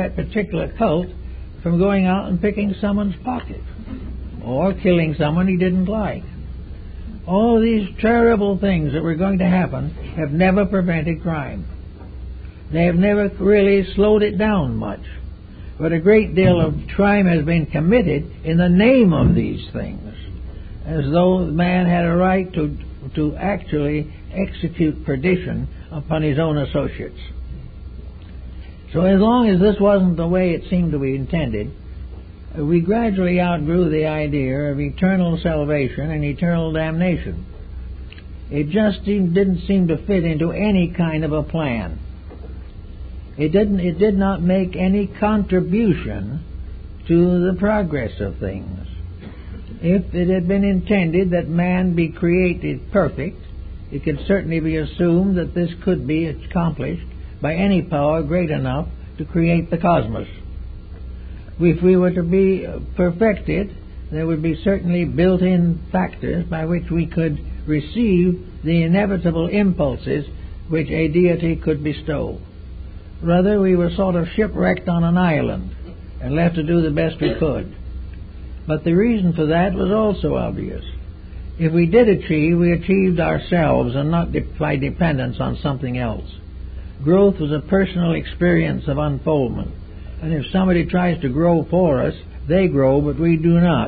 that particular cult from going out and picking someone's pocket or killing someone he didn't like. All these terrible things that were going to happen have never prevented crime. They have never really slowed it down much. But a great deal of crime has been committed in the name of these things, as though man had a right to actually execute perdition upon his own associates. So as long as this wasn't the way it seemed to be intended, we gradually outgrew the idea of eternal salvation and eternal damnation. It just didn't seem to fit into any kind of a plan. It did not make any contribution to the progress of things. If it had been intended that man be created perfect, it could certainly be assumed that this could be accomplished by any power great enough to create the cosmos. If we were to be perfected, there would be certainly built-in factors by which we could receive the inevitable impulses which a deity could bestow. Rather, we were sort of shipwrecked on an island and left to do the best we could. But the reason for that was also obvious. If we did achieve, we achieved ourselves and not by dependence on something else. Growth was a personal experience of unfoldment. And if somebody tries to grow for us, they grow, but we do not.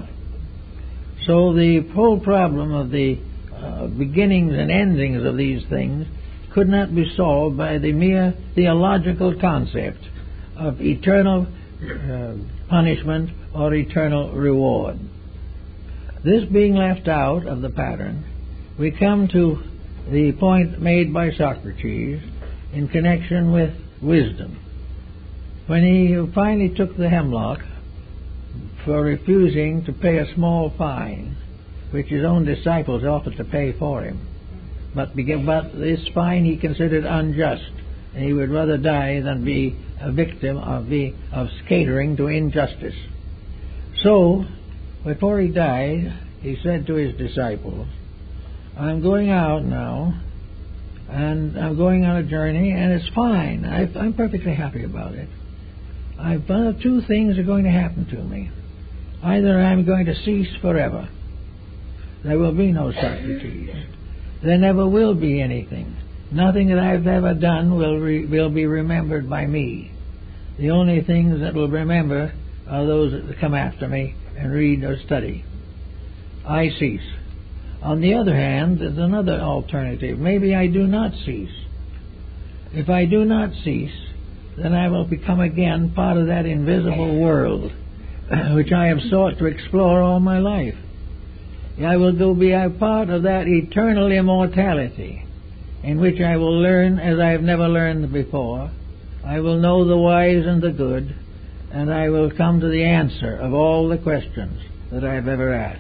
So the whole problem of the beginnings and endings of these things could not be solved by the mere theological concept of eternal punishment or eternal reward. This being left out of the pattern, we come to the point made by Socrates in connection with wisdom. When he finally took the hemlock for refusing to pay a small fine, which his own disciples offered to pay for him, but this fine he considered unjust, and he would rather die than be a victim of catering to injustice. So, before he died, he said to his disciples, "I'm going out now, and I'm going on a journey, and it's fine. I'm perfectly happy about it. I've found two things are going to happen to me. Either I'm going to cease forever. There will be no Socrates. There never will be anything. Nothing that I've ever done will be remembered by me. The only things that will remember are those that come after me and read or study. I cease. On the other hand, there's another alternative. Maybe I do not cease. If I do not cease, then I will become again part of that invisible world which I have sought to explore all my life. I will go be a part of that eternal immortality in which I will learn as I have never learned before. I will know the wise and the good, and I will come to the answer of all the questions that I have ever asked."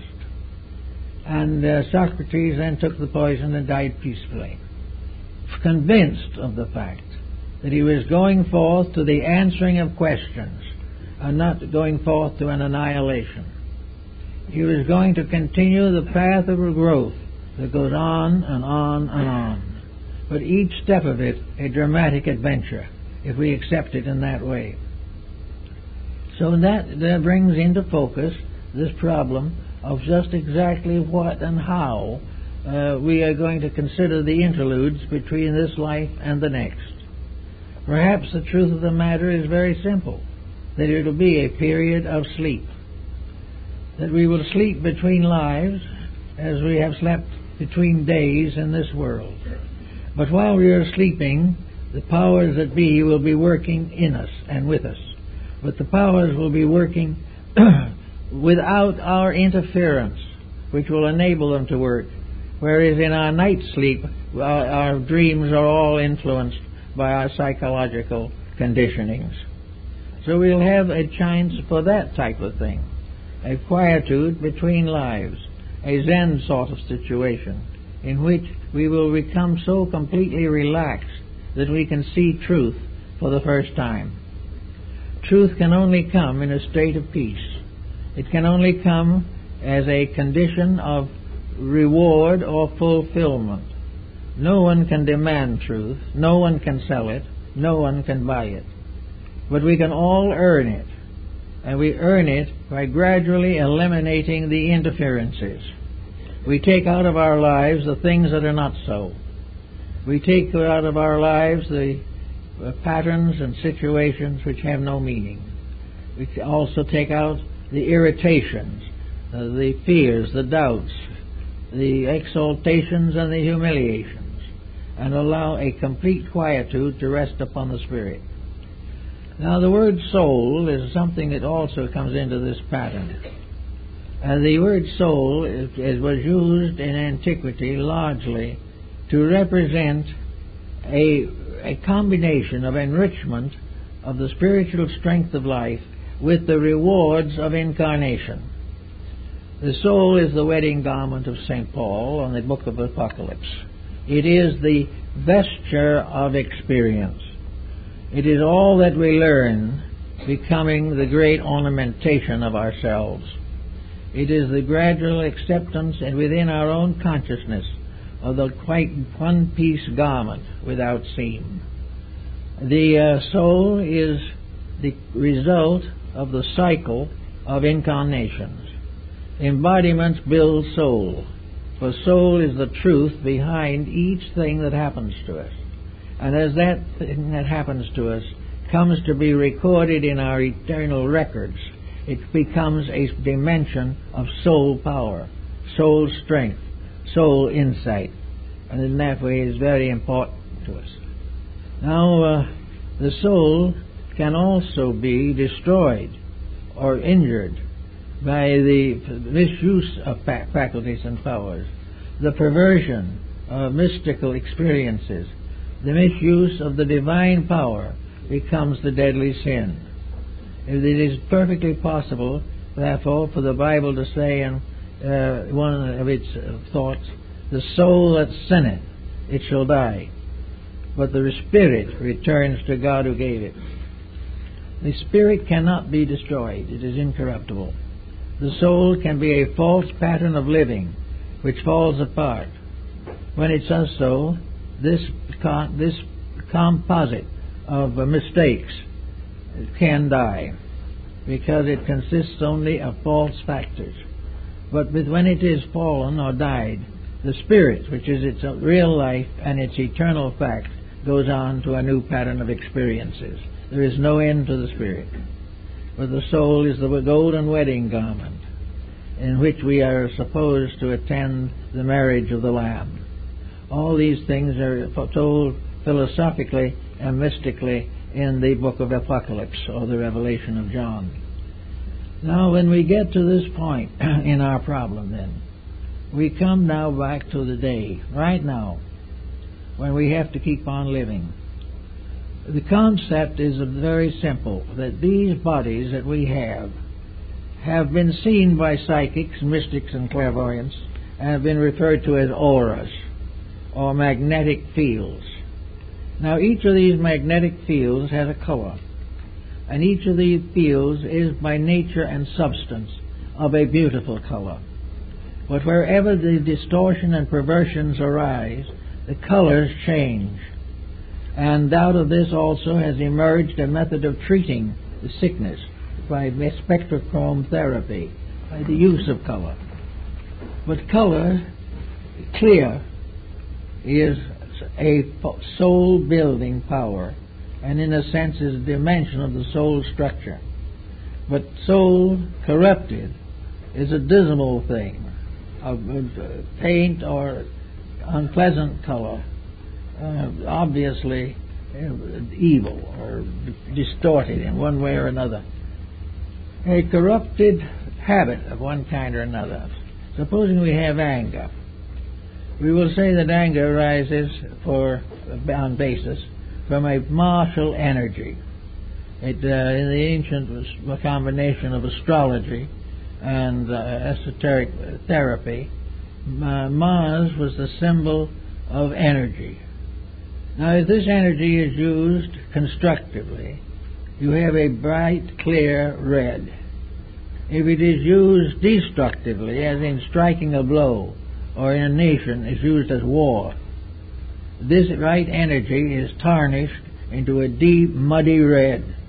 And Socrates then took the poison and died peacefully, convinced of the fact that he was going forth to the answering of questions and not going forth to an annihilation. He was going to continue the path of growth that goes on and on and on, but each step of it a dramatic adventure, if we accept it in that way. So that brings into focus this problem of just exactly what and how we are going to consider the interludes between this life and the next. Perhaps the truth of the matter is very simple, that it will be a period of sleep, that we will sleep between lives as we have slept between days in this world. But while we are sleeping, the powers that be will be working in us and with us. But the powers will be working without our interference, which will enable them to work. Whereas in our night sleep, our dreams are all influenced by our psychological conditionings. So we'll have a chance for that type of thing, a quietude between lives, a Zen sort of situation, in which we will become so completely relaxed that we can see truth for the first time. Truth can only come in a state of peace. It can only come as a condition of reward or fulfillment. No one can demand truth. No one can sell it. No one can buy it. but we can all earn it. And we earn it by gradually eliminating the interferences. We take out of our lives the things that are not so. We take out of our lives the patterns and situations which have no meaning. We also take out the irritations, the fears, the doubts, the exaltations and the humiliations, and allow a complete quietude to rest upon the spirit. Now the word soul is something that also comes into this pattern. And the word soul was used in antiquity largely to represent a combination of enrichment of the spiritual strength of life with the rewards of incarnation. The soul is the wedding garment of St. Paul in the book of Apocalypse. It is the vesture of experience. It is all that we learn becoming the great ornamentation of ourselves. It is the gradual acceptance and within our own consciousness of the quite one-piece garment without seam. The soul is the result of the cycle of incarnations. Embodiments build soul, for soul is the truth behind each thing that happens to us. And as that thing that happens to us comes to be recorded in our eternal records, it becomes a dimension of soul power, soul strength, soul insight, and in that way is very important to us. Now, the soul can also be destroyed or injured by the misuse of faculties and powers, the perversion of mystical experiences. The misuse of the divine power becomes the deadly sin. It is perfectly possible, therefore, for the Bible to say in one of its thoughts, the soul that sinneth, it shall die. But the spirit returns to God who gave it. The spirit cannot be destroyed. It is incorruptible. The soul can be a false pattern of living, which falls apart. When it does so, this composite of mistakes can die, because it consists only of false factors. But when it is fallen or died, the spirit, which is its real life and its eternal fact, goes on to a new pattern of experiences. There is no end to the spirit. But the soul is the golden wedding garment in which we are supposed to attend the marriage of the Lamb. All these things are told philosophically and mystically in the book of Apocalypse, or the Revelation of John. Now, when we get to this point in our problem, then, we come now back to the day, right now, when we have to keep on living. The concept is very simple, that these bodies that we have been seen by psychics, mystics, and clairvoyants, and have been referred to as auras, or magnetic fields. Now, each of these magnetic fields has a color, and each of these fields is by nature and substance of a beautiful color. But wherever the distortion and perversions arise, the colors change. And out of this also has emerged a method of treating the sickness by spectrochrome therapy, by the use of color. But color, clear, is a soul-building power, and in a sense is a dimension of the soul structure. But soul corrupted is a dismal thing, of faint or unpleasant color, obviously evil or distorted in one way or another. A corrupted habit of one kind or another. Supposing we have anger. We will say that anger arises on basis from a martial energy. It, in the ancient, was a combination of astrology and esoteric therapy. Mars was the symbol of energy. Now, if this energy is used constructively, you have a bright, clear red. If it is used destructively, as in striking a blow, or in a nation is used as war, this right energy is tarnished into a deep, muddy red.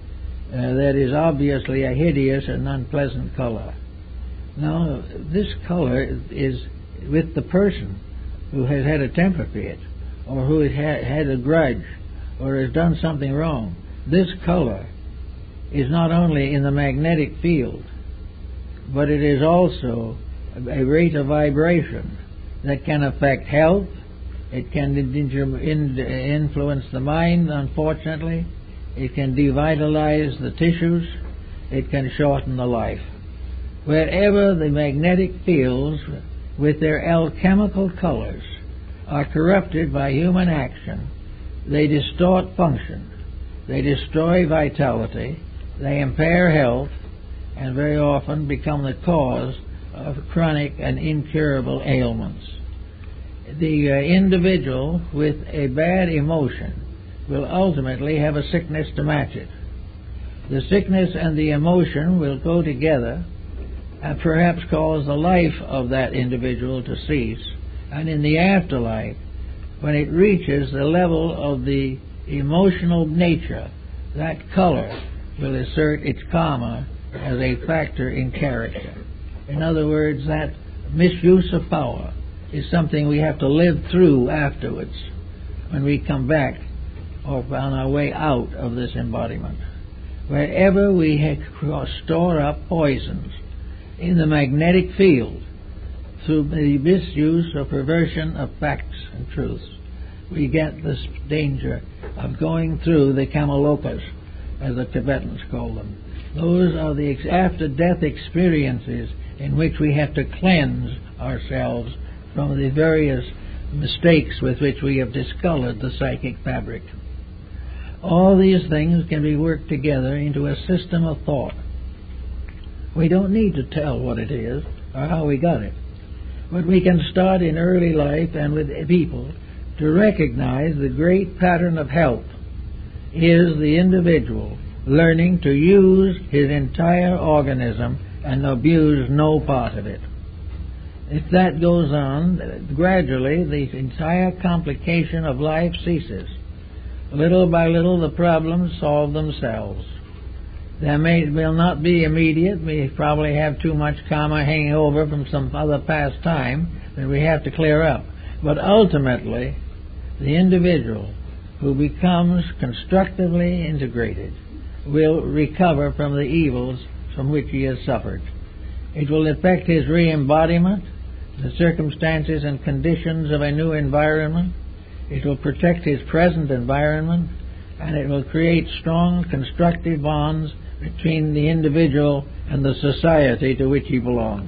that is obviously a hideous and unpleasant color. Now, this color is with the person who has had a temper fit, or who has had a grudge, or has done something wrong. This color is not only in the magnetic field, but it is also a rate of vibration that can affect health. It can influence the mind, unfortunately. It can devitalize the tissues. It can shorten the life. Wherever the magnetic fields with their alchemical colors are corrupted by human action, they distort function, they destroy vitality, they impair health, and very often become the cause of chronic and incurable ailments. The individual with a bad emotion will ultimately have a sickness to match it. The sickness and the emotion will go together and perhaps cause the life of that individual to cease. And in the afterlife, when it reaches the level of the emotional nature, that color will assert its karma as a factor in character. In other words, that misuse of power is something we have to live through afterwards when we come back or on our way out of this embodiment. Wherever we store up poisons in the magnetic field through the misuse or perversion of facts and truths, we get this danger of going through the kamalokas, as the Tibetans call them. Those are the after-death experiences in which we have to cleanse ourselves from the various mistakes with which we have discolored the psychic fabric. All these things can be worked together into a system of thought. We don't need to tell what it is or how we got it, but we can start in early life and with people to recognize the great pattern of health is the individual learning to use his entire organism and abuse no part of it. If that goes on, gradually the entire complication of life ceases. Little by little the problems solve themselves. There will not be immediate. We probably have too much karma hanging over from some other past time that we have to clear up. But ultimately, the individual who becomes constructively integrated will recover from the evils from which he has suffered. It will affect his re-embodiment, the circumstances and conditions of a new environment. It will protect his present environment, and it will create strong constructive bonds between the individual and the society to which he belongs.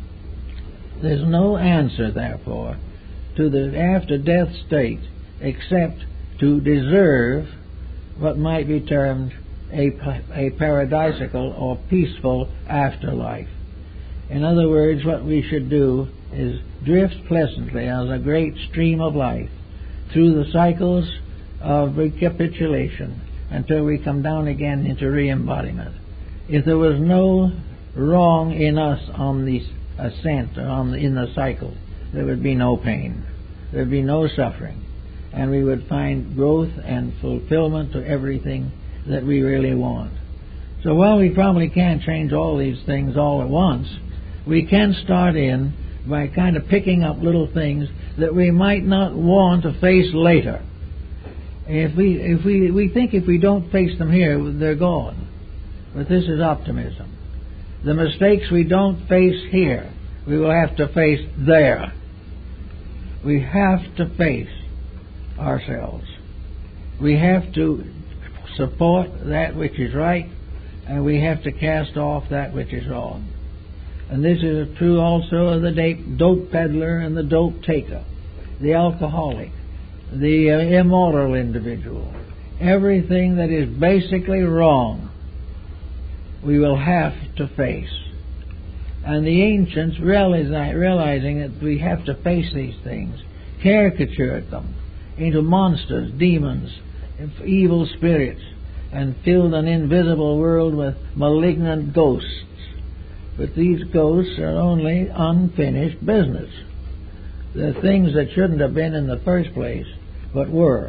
There's no answer, therefore, to the after-death state except to deserve what might be termed a paradisical or peaceful afterlife. In other words, what we should do is drift pleasantly as a great stream of life through the cycles of recapitulation until we come down again into re-embodiment. If there was no wrong in us on the ascent or in the cycle, there would be no pain, there would be no suffering, and we would find growth and fulfillment to everything that we really want. So while we probably can't change all these things all at once, we can start in by kind of picking up little things that we might not want to face later. If we think if we don't face them here, they're gone. But this is optimism. The mistakes we don't face here, we will have to face there. We have to face ourselves. We have to support that which is right, and we have to cast off that which is wrong. And this is true also of the dope peddler and the dope taker, the alcoholic, the immoral individual. Everything that is basically wrong, we will have to face. And the ancients, realizing that we have to face these things, caricatured them into monsters, demons, evil spirits, and filled an invisible world with malignant ghosts. But these ghosts are only unfinished business. They're things that shouldn't have been in the first place, but were.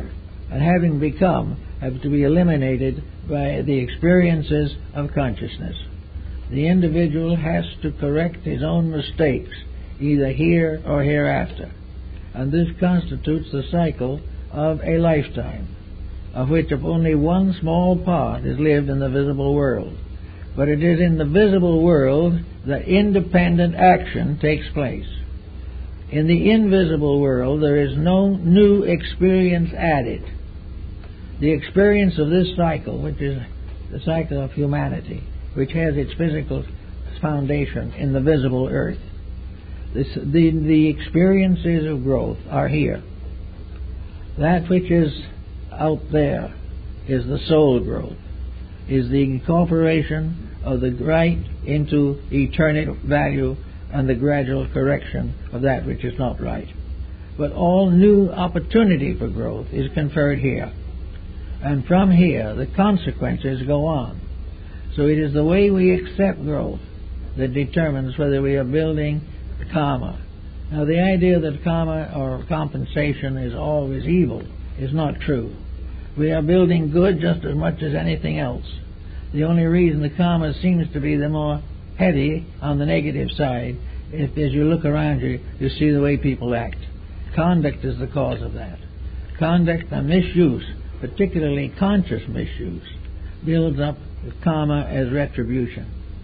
and having become, have to be eliminated by the experiences of consciousness. The individual has to correct his own mistakes, either here or hereafter, and this constitutes the cycle of a lifetime, of which only one small part is lived in the visible world. But it is in the visible world that independent action takes place. In the invisible world, there is no new experience added. The experience of this cycle, which is the cycle of humanity, which has its physical foundation in the visible earth, the experiences of growth are here. That which is out there is the soul growth, is the incorporation of the right into eternal value and the gradual correction of that which is not right. But all new opportunity for growth is conferred here. And from here, the consequences go on. So it is the way we accept growth that determines whether we are building karma. Now, the idea that karma or compensation is always evil is not true. We are building good just as much as anything else. The only reason the karma seems to be the more heavy on the negative side is as you look around you, you see the way people act. Conduct is the cause of that. Conduct and misuse, particularly conscious misuse, builds up karma as retribution.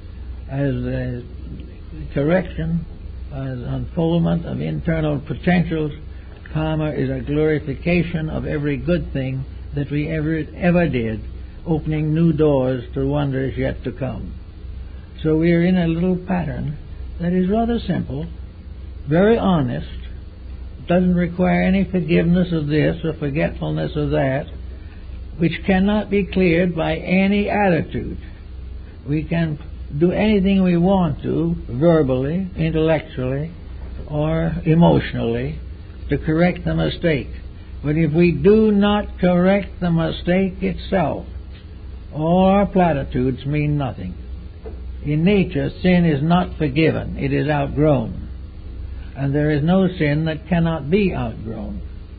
As correction, as unfoldment of internal potentials, karma is a glorification of every good thing that we ever did, opening new doors to wonders yet to come. So we are in a little pattern that is rather simple, very honest, doesn't require any forgiveness of this or forgetfulness of that, which cannot be cleared by any attitude. We can do anything we want to, verbally, intellectually, or emotionally, to correct the mistake. But if we do not correct the mistake itself, all our platitudes mean nothing. In nature, sin is not forgiven. It is outgrown. And there is no sin that cannot be outgrown.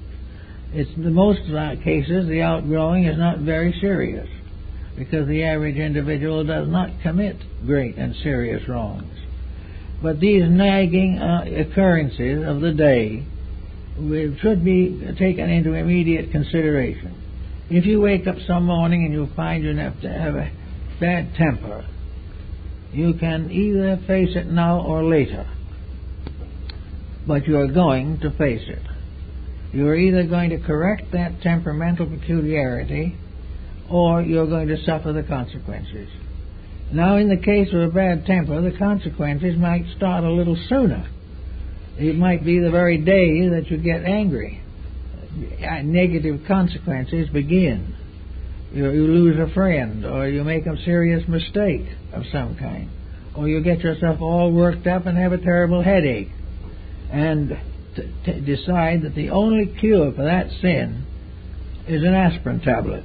In most cases, the outgrowing is not very serious, because the average individual does not commit great and serious wrongs. But these nagging occurrences of the day should be taken into immediate consideration. If you wake up some morning and you find you have to have a bad temper, you can either face it now or later. But you are going to face it. You are either going to correct that temperamental peculiarity or you're going to suffer the consequences. Now, in the case of a bad temper, the consequences might start a little sooner. It might be the very day that you get angry. Negative consequences begin. You lose a friend, or you make a serious mistake of some kind, or you get yourself all worked up and have a terrible headache, and decide that the only cure for that sin is an aspirin tablet.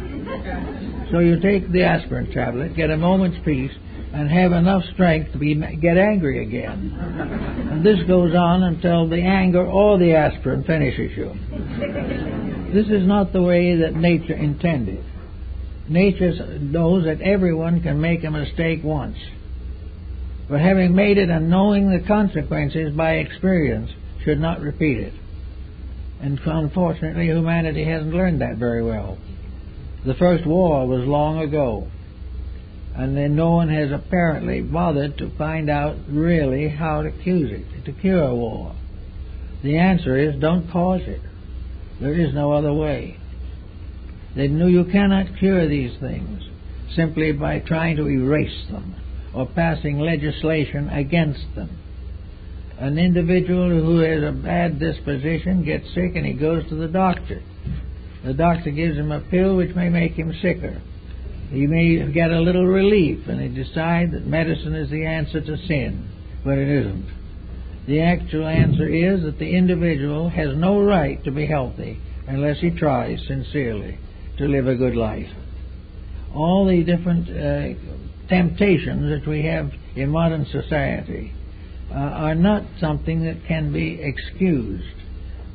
So you take the aspirin tablet, get a moment's peace, and have enough strength to get angry again. And this goes on until the anger or the aspirin finishes you. This is not the way that nature intended. Nature knows that everyone can make a mistake once. But having made it and knowing the consequences by experience, should not repeat it. And unfortunately, humanity hasn't learned that very well. The first war was long ago, and then no one has apparently bothered to find out really how to cure a war. The answer is, don't cause it. There is no other way. They knew you cannot cure these things simply by trying to erase them or passing legislation against them. An individual who has a bad disposition gets sick and he goes to the doctor. The doctor gives him a pill which may make him sicker. He may get a little relief and he decides that medicine is the answer to sin, but it isn't. The actual answer is that the individual has no right to be healthy unless he tries sincerely to live a good life. All the different temptations that we have in modern society are not something that can be excused.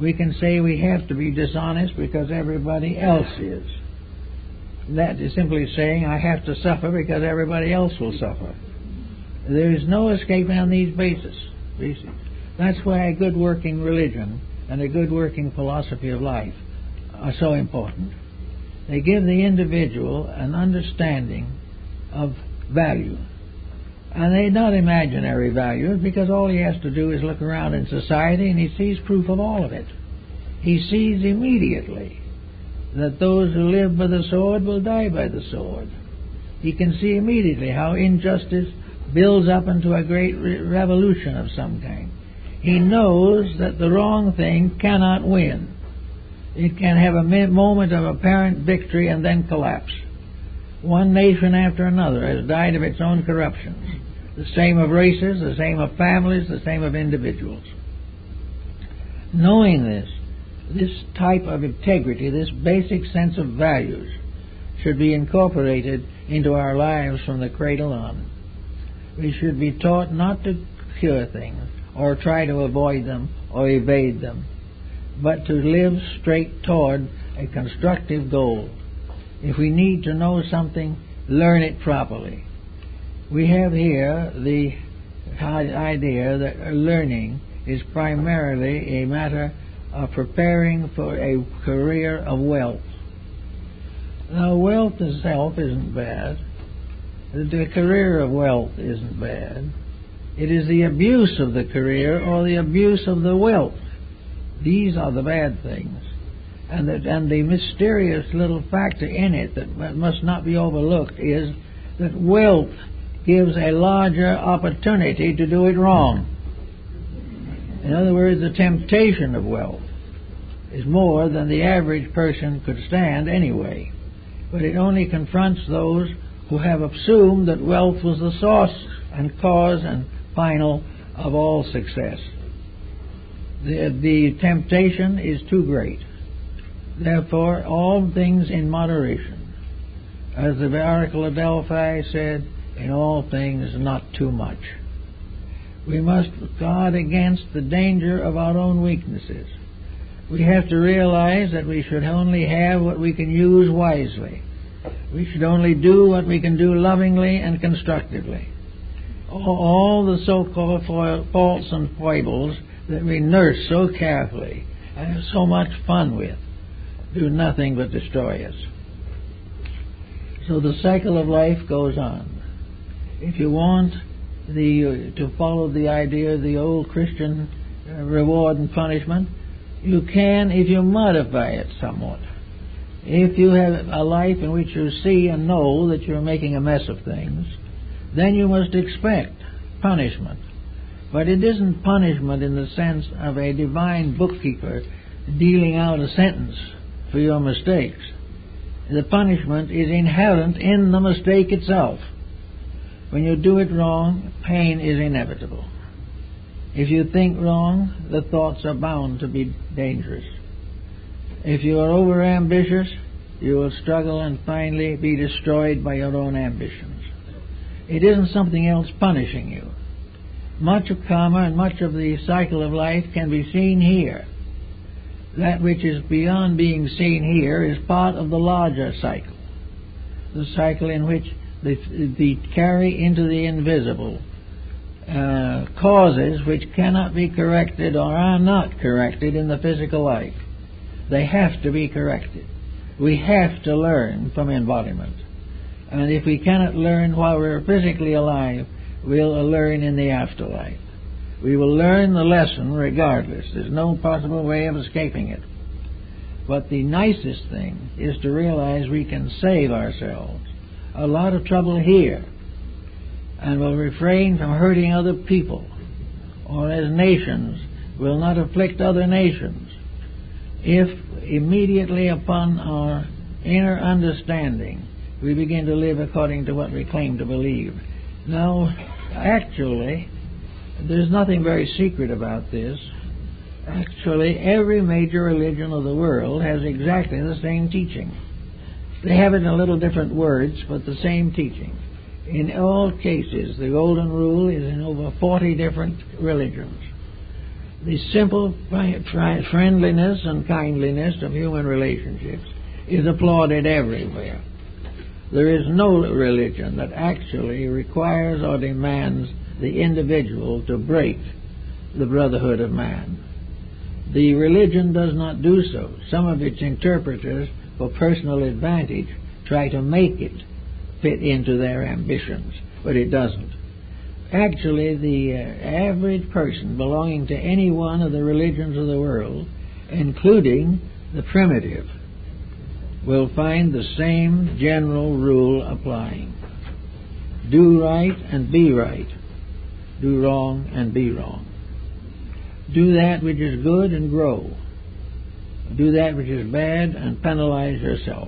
We can say we have to be dishonest because everybody else is. That is simply saying I have to suffer because everybody else will suffer. There is no escape on these bases. That's why a good working religion and a good working philosophy of life are so important. They give the individual an understanding of value. And they're not imaginary values, because all he has to do is look around in society and he sees proof of all of it. He sees immediately that those who live by the sword will die by the sword. He can see immediately how injustice builds up into a great revolution of some kind. He knows that the wrong thing cannot win. It can have a moment of apparent victory and then collapse. One nation after another has died of its own corruptions. The same of races, the same of families, the same of individuals. Knowing this type of integrity, this basic sense of values, should be incorporated into our lives from the cradle on. We should be taught not to cure things, or try to avoid them, or evade them, but to live straight toward a constructive goal. If we need to know something, learn it properly. We have here the idea that learning is primarily a matter of preparing for a career of wealth. Now, wealth itself isn't bad. The career of wealth isn't bad. It is the abuse of the career or the abuse of the wealth. These are the bad things. And the mysterious little factor in it that must not be overlooked is that wealth gives a larger opportunity to do it wrong. In other words, the temptation of wealth is more than the average person could stand anyway. But it only confronts those who have assumed that wealth was the source and cause and final of all success. The temptation is too great. Therefore, all things in moderation. As the Oracle of Delphi said, in all things not too much. We must guard against the danger of our own weaknesses. We have to realize that we should only have what we can use wisely. We should only do what we can do lovingly and constructively. All the so-called faults and foibles that we nurse so carefully and have so much fun with do nothing but destroy us. So the cycle of life goes on. If you want to follow the idea of the old Christian reward and punishment, you can if you modify it somewhat. If you have a life in which you see and know that you're making a mess of things, then you must expect punishment. But it isn't punishment in the sense of a divine bookkeeper dealing out a sentence for your mistakes. The punishment is inherent in the mistake itself. When you do it wrong, pain is inevitable. If you think wrong, the thoughts are bound to be dangerous. If you are overambitious, you will struggle and finally be destroyed by your own ambitions. It isn't something else punishing you. Much of karma and much of the cycle of life can be seen here. That which is beyond being seen here is part of the larger cycle, the cycle in which the carry into the invisible causes which cannot be corrected or are not corrected in the physical life. They have to be corrected. We have to learn from embodiment. And if we cannot learn while we're physically alive, we'll learn in the afterlife. We will learn the lesson regardless. There's no possible way of escaping it. But the nicest thing is to realize we can save ourselves a lot of trouble here, and will refrain from hurting other people, or as nations will not afflict other nations, if immediately upon our inner understanding we begin to live according to what we claim to believe. Now, actually, there's nothing very secret about this. Actually, every major religion of the world has exactly the same teaching. They have it in a little different words, but the same teaching. In all cases, the golden rule is in over 40 different religions. The simple friendliness and kindliness of human relationships is applauded everywhere. There is no religion that actually requires or demands the individual to break the brotherhood of man. The religion does not do so. Some of its interpreters, for personal advantage, try to make it fit into their ambitions, but it doesn't. Actually, the average person belonging to any one of the religions of the world, including the primitive, will find the same general rule applying. Do right and be right. Do wrong and be wrong. Do that which is good and grow. Do that which is bad and penalize yourself.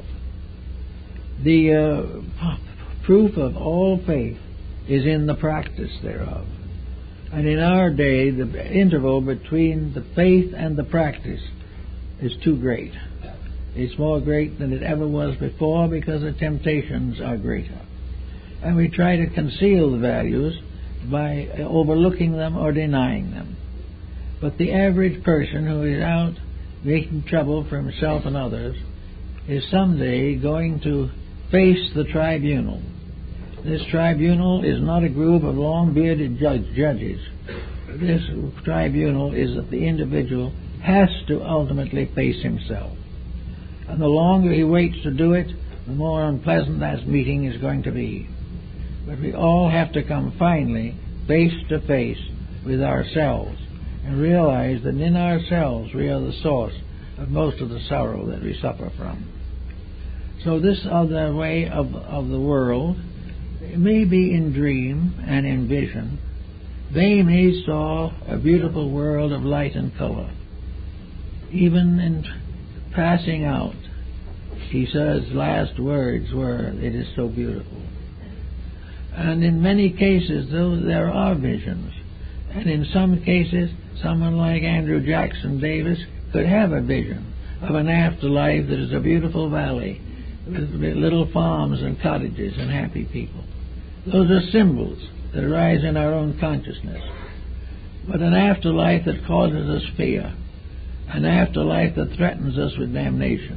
The proof of all faith is in the practice thereof. And in our day, the interval between the faith and the practice is too great. It's more great than it ever was before because the temptations are greater. And we try to conceal the values by overlooking them or denying them. But the average person who is out making trouble for himself and others is someday going to face the tribunal. This tribunal is not a group of long-bearded judges. This tribunal is that the individual has to ultimately face himself. And the longer he waits to do it, the more unpleasant that meeting is going to be. But we all have to come finally face to face with ourselves and realize that in ourselves we are the source of most of the sorrow that we suffer from. So this other way of the world may be in dream and in vision. They may saw a beautiful world of light and color. Even in passing out, he says last words were, "It is so beautiful." And in many cases, though, there are visions. And in some cases, someone like Andrew Jackson Davis could have a vision of an afterlife that is a beautiful valley with little farms and cottages and happy people. Those are symbols that arise in our own consciousness. But an afterlife that causes us fear, an afterlife that threatens us with damnation,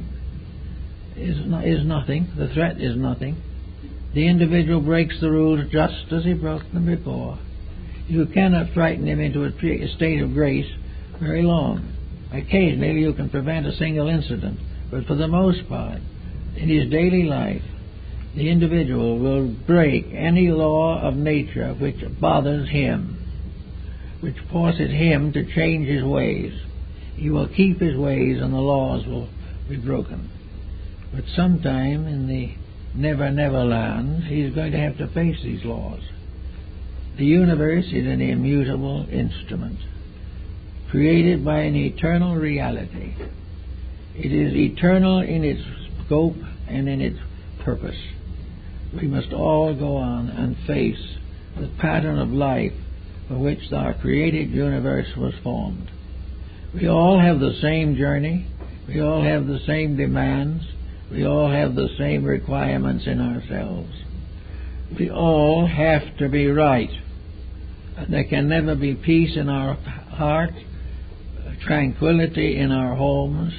is nothing. The threat is nothing. The individual breaks the rules just as he broke them before. You cannot frighten him into a state of grace very long. Occasionally you can prevent a single incident, but for the most part, in his daily life, the individual will break any law of nature which bothers him, which forces him to change his ways. He will keep his ways and the laws will be broken. But sometime in the Never Never Land, he's going to have to face these laws. The universe is an immutable instrument, created by an eternal reality. It is eternal in its scope and in its purpose. We must all go on and face the pattern of life for which our created universe was formed. We all have the same journey. We all have the same demands. We all have the same requirements in ourselves. We all have to be right. And there can never be peace in our heart, tranquility in our homes,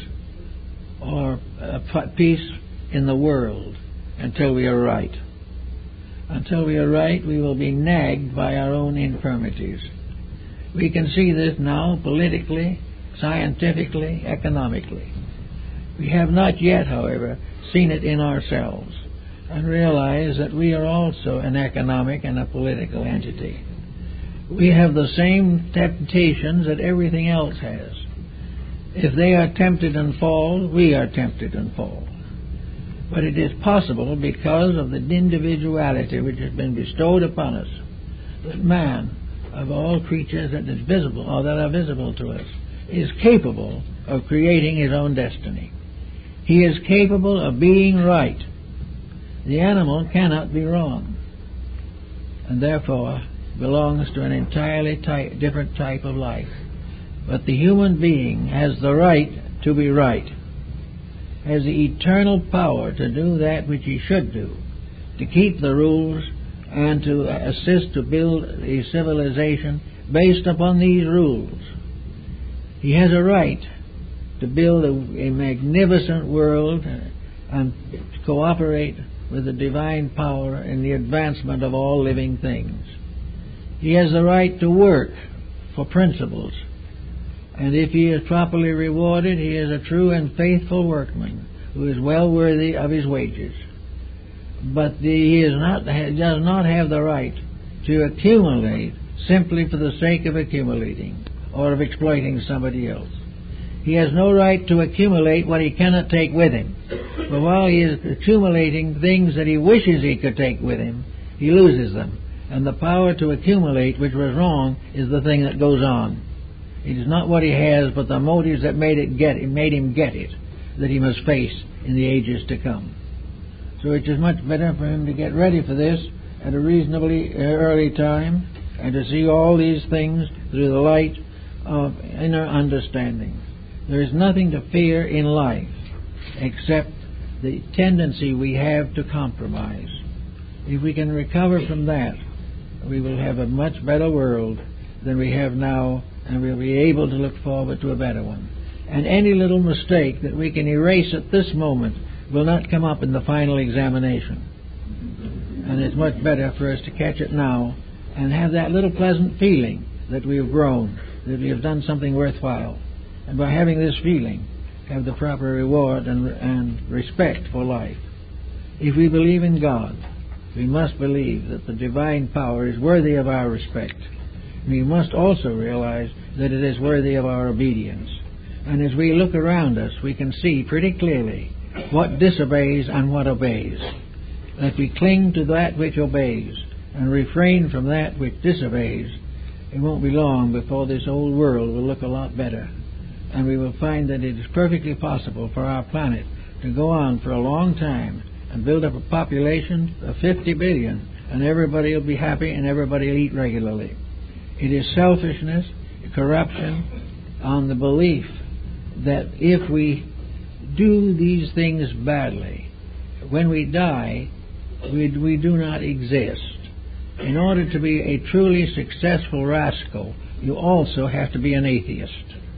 or peace in the world until we are right. Until we are right, we will be nagged by our own infirmities. We can see this now politically, scientifically, economically. We have not yet, however, seen it in ourselves and realize that we are also an economic and a political entity. We have the same temptations that everything else has. If they are tempted and fall, we are tempted and fall. But it is possible, because of the individuality which has been bestowed upon us, that man, of all creatures that is visible or that are visible to us, is capable of creating his own destiny. He is capable of being right. The animal cannot be wrong, and therefore belongs to an entirely different type of life. But the human being has the right to be right, has the eternal power to do that which he should do, to keep the rules and to assist to build a civilization based upon these rules. He has a right to build a magnificent world and cooperate with the divine power in the advancement of all living things. He has the right to work for principles, and if he is properly rewarded, he is a true and faithful workman who is well worthy of his wages. But he does not have the right to accumulate simply for the sake of accumulating or of exploiting somebody else. He has no right to accumulate what he cannot take with him. But while he is accumulating things that he wishes he could take with him, he loses them. And the power to accumulate, which was wrong, is the thing that goes on. It is not what he has, but the motives that made him get it, that he must face in the ages to come. So it is much better for him to get ready for this at a reasonably early time, and to see all these things through the light of inner understanding. There is nothing to fear in life except the tendency we have to compromise. If we can recover from that, we will have a much better world than we have now, and we'll be able to look forward to a better one. And any little mistake that we can erase at this moment will not come up in the final examination. And it's much better for us to catch it now and have that little pleasant feeling that we have grown, that we have done something worthwhile. And by having this feeling, have the proper reward and respect for life. If we believe in God, we must believe that the divine power is worthy of our respect. We must also realize that it is worthy of our obedience. And as we look around us, we can see pretty clearly what disobeys and what obeys. If we cling to that which obeys and refrain from that which disobeys, it won't be long before this old world will look a lot better. And we will find that it is perfectly possible for our planet to go on for a long time and build up a population of 50 billion, and everybody will be happy and everybody will eat regularly. It is selfishness, corruption, on the belief that if we do these things badly, when we die, we do not exist. In order to be a truly successful rascal, you also have to be an atheist.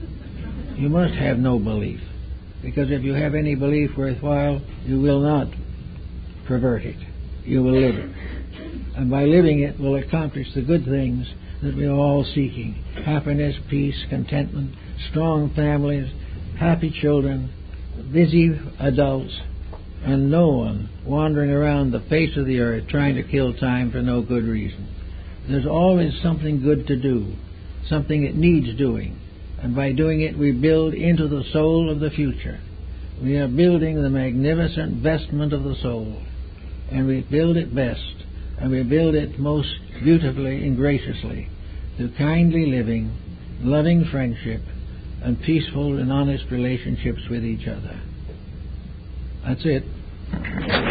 You must have no belief, because if you have any belief worthwhile, you will not pervert it. You will live it. And by living it will accomplish the good things that we are all seeking. Happiness, peace, contentment, strong families, happy children, busy adults, and no one wandering around the face of the earth trying to kill time for no good reason. There's always something good to do, something that needs doing. And by doing it, we build into the soul of the future. We are building the magnificent vestment of the soul. And we build it best. And we build it most beautifully and graciously through kindly living, loving friendship, and peaceful and honest relationships with each other. That's it.